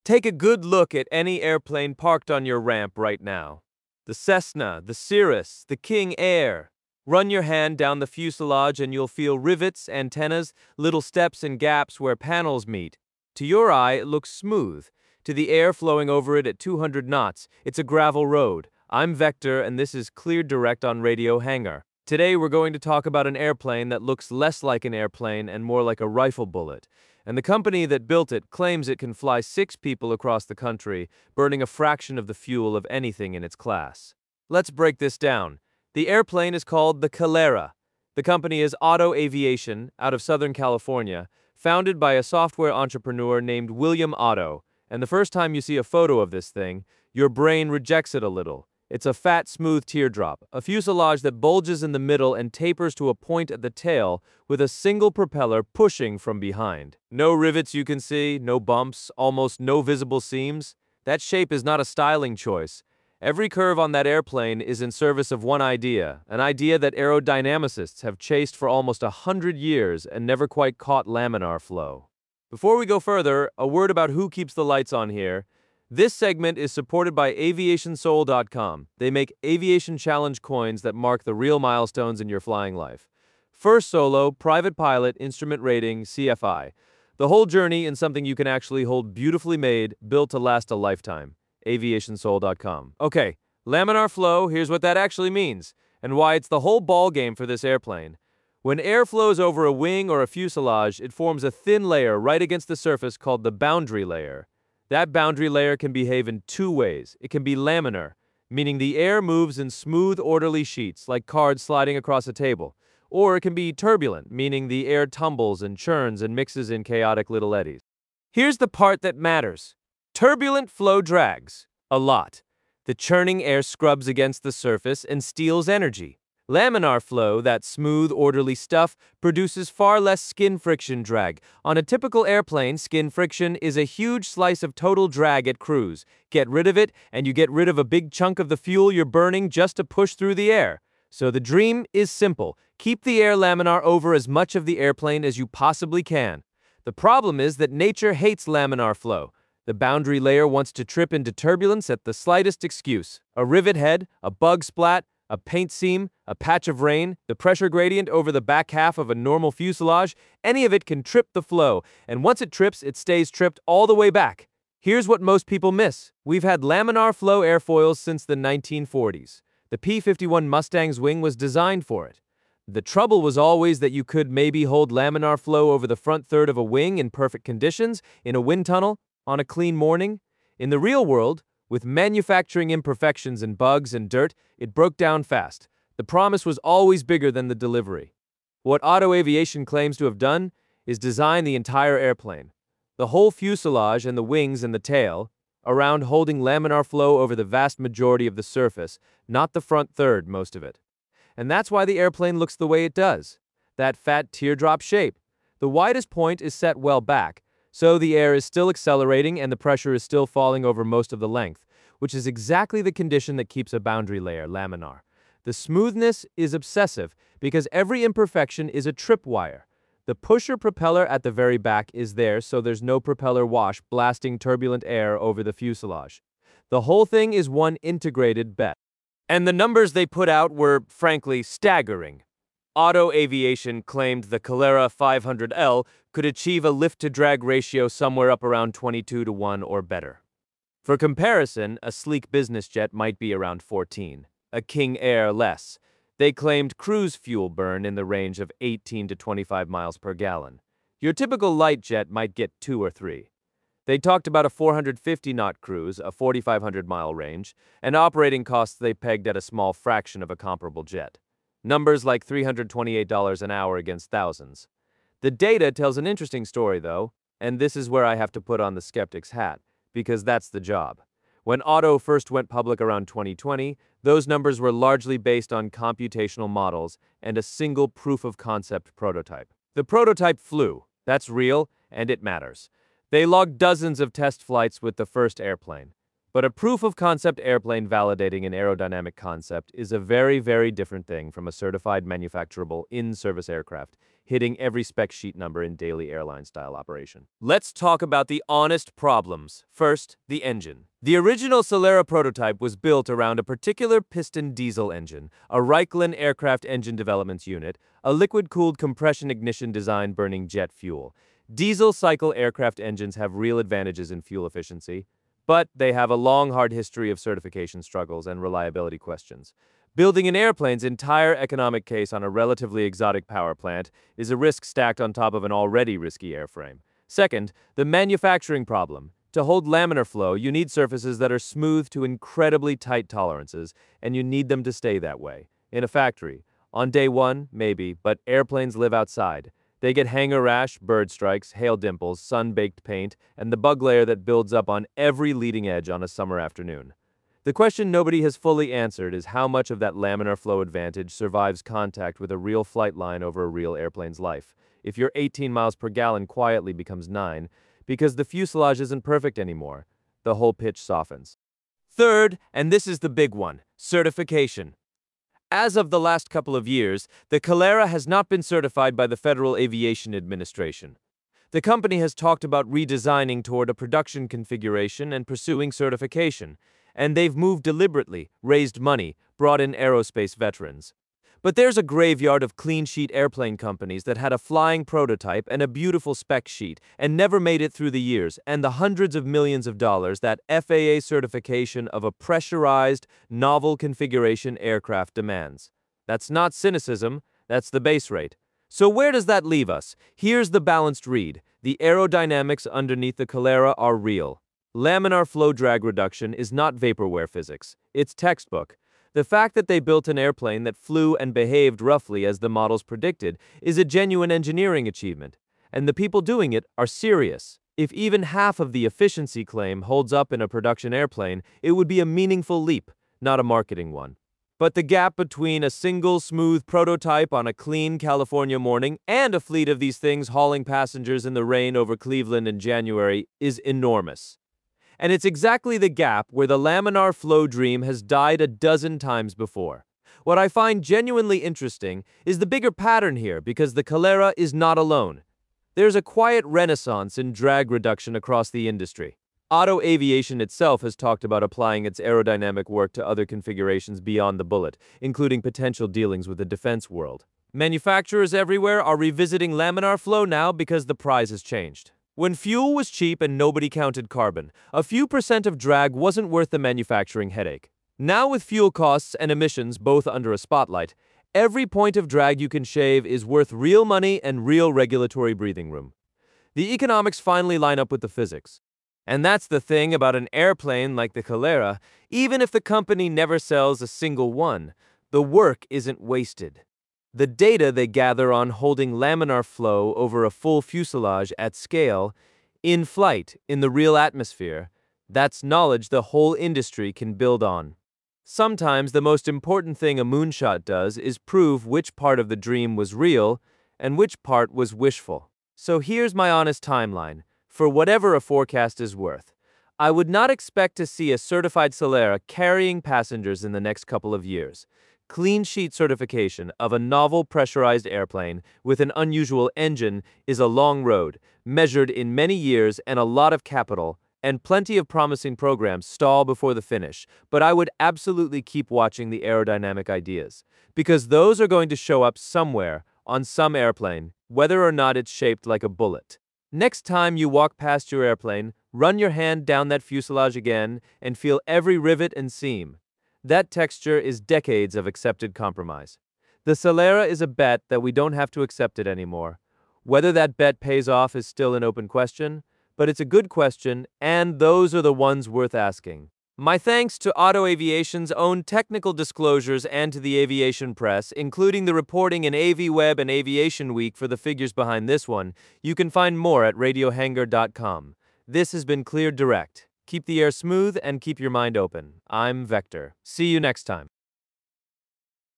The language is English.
Take a good look at any airplane parked on your ramp right now. The Cessna, the Cirrus, the King Air. Run your hand down the fuselage and you'll feel rivets, antennas, little steps and gaps where panels meet. To your eye, it looks smooth. To the air flowing over it at 200 knots, it's a gravel road. I'm Vector, and this is Clear Direct on Radio Hangar. Today we're going to talk about an airplane that looks less like an airplane and more like a rifle bullet. And the company that built it claims it can fly 6 people across the country, burning a fraction of the fuel of anything in its class. Let's break this down. The airplane is called the Calera. The company is Otto Aviation, out of Southern California, founded by a software entrepreneur named William Otto. And the first time you see a photo of this thing, your brain rejects it a little. It's a fat, smooth teardrop, a fuselage that bulges in the middle and tapers to a point at the tail with a single propeller pushing from behind. No rivets you can see, no bumps, almost no visible seams. That shape is not a styling choice. Every curve on that airplane is in service of one idea, an idea that aerodynamicists have chased for almost 100 years and never quite caught laminar flow. Before we go further, a word about who keeps the lights on here. This segment is supported by AviationSoul.com. They make Aviation Challenge coins that mark the real milestones in your flying life. First solo, private pilot, instrument rating, CFI. The whole journey in something you can actually hold, beautifully made, built to last a lifetime. AviationSoul.com. Okay, laminar flow, here's what that actually means, and why it's the whole ball game for this airplane. When air flows over a wing or a fuselage, it forms a thin layer right against the surface called the boundary layer. That boundary layer can behave in 2 ways. It can be laminar, meaning the air moves in smooth, orderly sheets, like cards sliding across a table. Or it can be turbulent, meaning the air tumbles and churns and mixes in chaotic little eddies. Here's the part that matters. Turbulent flow drags a lot. The churning air scrubs against the surface and steals energy. Laminar flow, that smooth, orderly stuff, produces far less skin friction drag. On a typical airplane, skin friction is a huge slice of total drag at cruise. Get rid of it, and you get rid of a big chunk of the fuel you're burning just to push through the air. So the dream is simple. Keep the air laminar over as much of the airplane as you possibly can. The problem is that nature hates laminar flow. The boundary layer wants to trip into turbulence at the slightest excuse. A rivet head, a bug splat, a paint seam, a patch of rain, the pressure gradient over the back half of a normal fuselage, any of it can trip the flow, and once it trips, it stays tripped all the way back. Here's what most people miss. We've had laminar flow airfoils since the 1940s. The P-51 Mustang's wing was designed for it. The trouble was always that you could maybe hold laminar flow over the front third of a wing in perfect conditions, in a wind tunnel, on a clean morning. In the real world, with manufacturing imperfections and bugs and dirt, it broke down fast. The promise was always bigger than the delivery. What Otto Aviation claims to have done is design the entire airplane, the whole fuselage and the wings and the tail, around holding laminar flow over the vast majority of the surface, not the front third, most of it. And that's why the airplane looks the way it does. That fat teardrop shape. The widest point is set well back, so the air is still accelerating and the pressure is still falling over most of the length, which is exactly the condition that keeps a boundary layer laminar. The smoothness is obsessive because every imperfection is a tripwire. The pusher propeller at the very back is there so there's no propeller wash blasting turbulent air over the fuselage. The whole thing is one integrated bet. And the numbers they put out were, frankly, staggering. Otto Aviation claimed the Calera 500L could achieve a lift-to-drag ratio somewhere up around 22-to-1 or better. For comparison, a sleek business jet might be around 14, a King Air less. They claimed cruise fuel burn in the range of 18 to 25 miles per gallon. Your typical light jet might get 2 or 3. They talked about a 450-knot cruise, a 4,500-mile range, and operating costs they pegged at a small fraction of a comparable jet. Numbers like $328 an hour against thousands. The data tells an interesting story, though, and this is where I have to put on the skeptic's hat, because that's the job. When Otto first went public around 2020, those numbers were largely based on computational models and a single proof-of-concept prototype. The prototype flew. That's real, and it matters. They logged dozens of test flights with the first airplane. But a proof of concept airplane validating an aerodynamic concept is a very, very different thing from a certified manufacturable in-service aircraft, hitting every spec sheet number in daily airline-style operation. Let's talk about the honest problems. First, the engine. The original Solera prototype was built around a particular piston diesel engine, a Reichlen Aircraft Engine Development Unit, a liquid-cooled compression ignition design burning jet fuel. Diesel cycle aircraft engines have real advantages in fuel efficiency, but they have a long, hard history of certification struggles and reliability questions. Building an airplane's entire economic case on a relatively exotic power plant is a risk stacked on top of an already risky airframe. Second, the manufacturing problem. To hold laminar flow, you need surfaces that are smooth to incredibly tight tolerances, and you need them to stay that way. In a factory, on day one, maybe, but airplanes live outside. They get hangar rash, bird strikes, hail dimples, sun-baked paint, and the bug layer that builds up on every leading edge on a summer afternoon. The question nobody has fully answered is how much of that laminar flow advantage survives contact with a real flight line over a real airplane's life. If your 18 miles per gallon quietly becomes 9, because the fuselage isn't perfect anymore, the whole pitch softens. Third, and this is the big one, certification. As of the last couple of years, the Calera has not been certified by the Federal Aviation Administration. The company has talked about redesigning toward a production configuration and pursuing certification, and they've moved deliberately, raised money, brought in aerospace veterans. But there's a graveyard of clean sheet airplane companies that had a flying prototype and a beautiful spec sheet and never made it through the years and the hundreds of millions of dollars that FAA certification of a pressurized, novel configuration aircraft demands. That's not cynicism, that's the base rate. So where does that leave us? Here's the balanced read. The aerodynamics underneath the Calera are real. Laminar flow drag reduction is not vaporware physics. It's textbook. The fact that they built an airplane that flew and behaved roughly as the models predicted is a genuine engineering achievement, and the people doing it are serious. If even half of the efficiency claim holds up in a production airplane, it would be a meaningful leap, not a marketing one. But the gap between a single smooth prototype on a clean California morning and a fleet of these things hauling passengers in the rain over Cleveland in January is enormous. And it's exactly the gap where the laminar flow dream has died a dozen times before. What I find genuinely interesting is the bigger pattern here, because the Calera is not alone. There's a quiet renaissance in drag reduction across the industry. Auto aviation itself has talked about applying its aerodynamic work to other configurations beyond the bullet, including potential dealings with the defense world. Manufacturers everywhere are revisiting laminar flow now because the prize has changed. When fuel was cheap and nobody counted carbon, a few % of drag wasn't worth the manufacturing headache. Now with fuel costs and emissions both under a spotlight, every point of drag you can shave is worth real money and real regulatory breathing room. The economics finally line up with the physics. And that's the thing about an airplane like the Calera, even if the company never sells a single one, the work isn't wasted. The data they gather on holding laminar flow over a full fuselage at scale, in flight, in the real atmosphere, that's knowledge the whole industry can build on. Sometimes the most important thing a moonshot does is prove which part of the dream was real and which part was wishful. So here's my honest timeline, for whatever a forecast is worth. I would not expect to see a certified Solera carrying passengers in the next couple of years. Clean sheet certification of a novel pressurized airplane with an unusual engine is a long road, measured in many years and a lot of capital, and plenty of promising programs stall before the finish, but I would absolutely keep watching the aerodynamic ideas, because those are going to show up somewhere on some airplane, whether or not it's shaped like a bullet. Next time you walk past your airplane, run your hand down that fuselage again and feel every rivet and seam. That texture is decades of accepted compromise. The Solera is a bet that we don't have to accept it anymore. Whether that bet pays off is still an open question, but it's a good question, and those are the ones worth asking. My thanks to Auto Aviation's own technical disclosures and to the aviation press, including the reporting in AviWeb and Aviation Week for the figures behind this one. You can find more at radiohangar.com. This has been Cleared Direct. Keep the air smooth and keep your mind open. I'm Vector. See you next time.